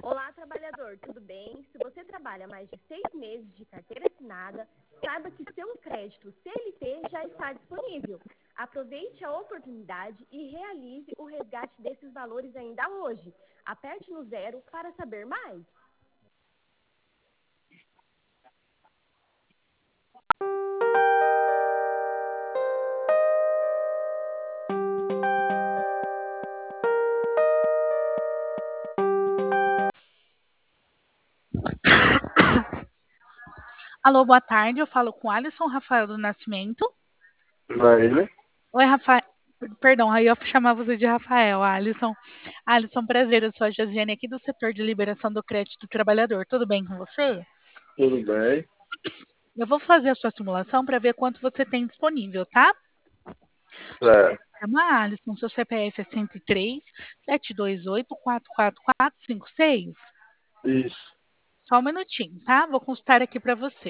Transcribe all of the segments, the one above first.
Olá, trabalhador, tudo bem? Se você trabalha mais de 6 meses de carteira assinada, saiba que seu crédito CLT já está disponível. Aproveite a oportunidade e realize o resgate desses valores ainda hoje. Aperte no 0 para saber mais. Alô, boa tarde. Eu falo com Alisson Rafael do Nascimento. Vai, né? Oi, Rafael. Perdão, aí eu ia chamar você de Rafael, Alisson. Alisson, prazer. Eu sou a Josiane aqui do setor de liberação do crédito do trabalhador. Tudo bem com você? Tudo bem. Eu vou fazer a sua simulação para ver quanto você tem disponível, tá? É, Chama Alisson. Seu CPF é 103 728 44456. isso. Só um minutinho, tá? Vou consultar aqui para você.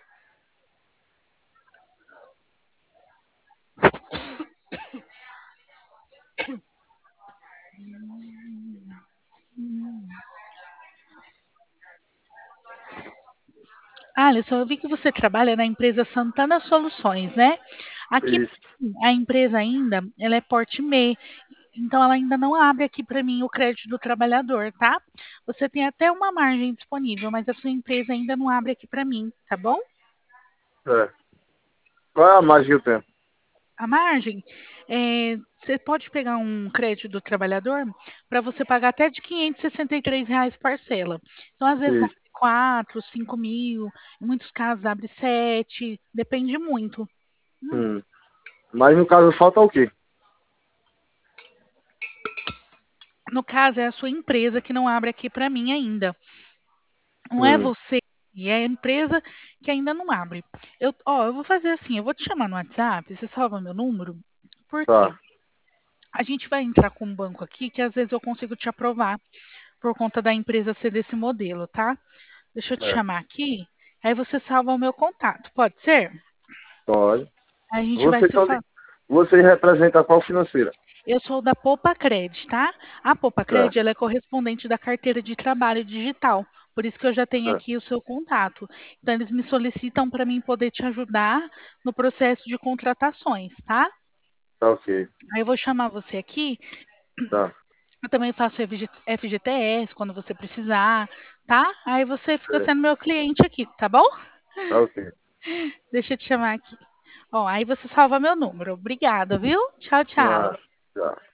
Alisson, eu vi que você trabalha na empresa Santana Soluções, né? Aqui Isso. a empresa ainda, ela é porte MEI, então ela ainda não abre aqui para mim o crédito do trabalhador, tá? Você tem até uma margem disponível, mas a sua empresa ainda não abre aqui para mim, tá bom? É. Qual é a margem do tempo? A margem, você pode pegar um crédito do trabalhador para você pagar até de R$ 563 parcela. Então, às vezes, Isso. abre 4, 5 mil, em muitos casos abre 7, depende muito. Hum. Mas no caso falta o quê? No caso, é a sua empresa que não abre aqui para mim ainda. Não é Hum. você, é a empresa que ainda não abre. Eu vou fazer assim, eu vou te chamar no WhatsApp, você salva meu número, por quê? Tá. A gente vai entrar com um banco aqui que às vezes eu consigo te aprovar por conta da empresa ser desse modelo, tá? Deixa eu te É. chamar aqui, aí você salva o meu contato, pode ser? Pode. Aí a gente vai Você, se só falar. você representa qual financeira? Eu sou da Poupa Cred, tá? A Poupa É. Cred, ela é correspondente da carteira de trabalho digital. Por isso que eu já tenho É. aqui o seu contato. Então, eles me solicitam para mim poder te ajudar no processo de contratações, tá? Tá ok. Aí eu vou chamar você aqui. Tá. Eu também faço FGTS quando você precisar, tá? Aí você fica É. sendo meu cliente aqui, tá bom? Tá ok. Deixa eu te chamar aqui. Ó, aí você salva meu número. Obrigada, viu? Tchau, tchau. Ah, tá.